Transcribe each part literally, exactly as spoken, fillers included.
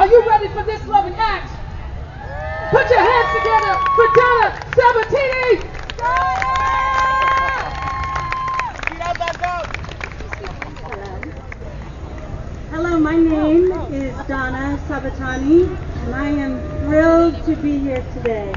you ready for this loving act? Put your hands together for Donna Sabatini! Hello, my name is Donna Sabatani, and I am thrilled to be here today.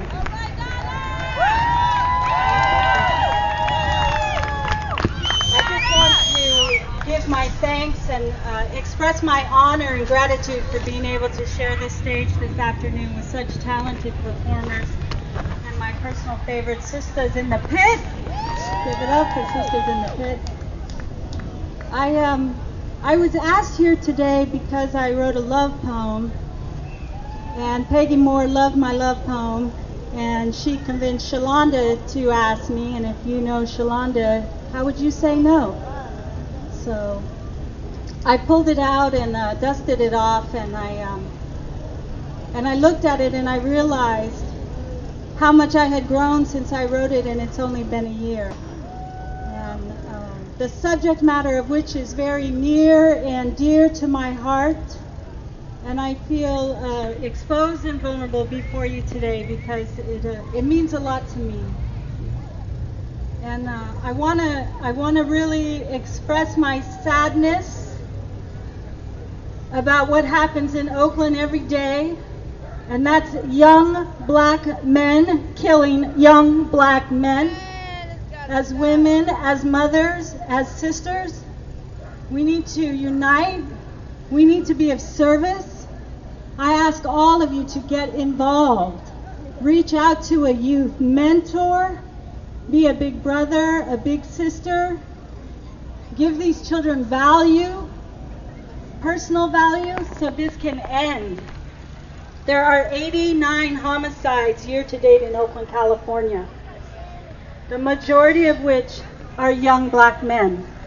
I just want to give my thanks and uh, express my honor and gratitude for being able to share this stage this afternoon with such talented performers and my personal favorite, Sisters in the Pit. Give it up for Sisters in the Pit. I um. I was asked here today because I wrote a love poem, and Peggy Moore loved my love poem, and she convinced Shalonda to ask me, and if you know Shalonda, how would you say no? So I pulled it out and uh, dusted it off, and I um, and I looked at it and I realized how much I had grown since I wrote it, and it's only been a year. The subject matter of which is very near and dear to my heart, and I feel uh, exposed and vulnerable before you today because it uh, it means a lot to me. And uh, I wanna I wanna really express my sadness about what happens in Oakland every day, and that's young black men killing young black men. As women, as mothers, as sisters, we need to unite. We need to be of service. I ask all of you to get involved. Reach out to a youth mentor. Be a big brother, a big sister. Give these children value, personal value, so this can end. There are eighty-nine homicides year to date in Oakland, California, the majority of which are young black men.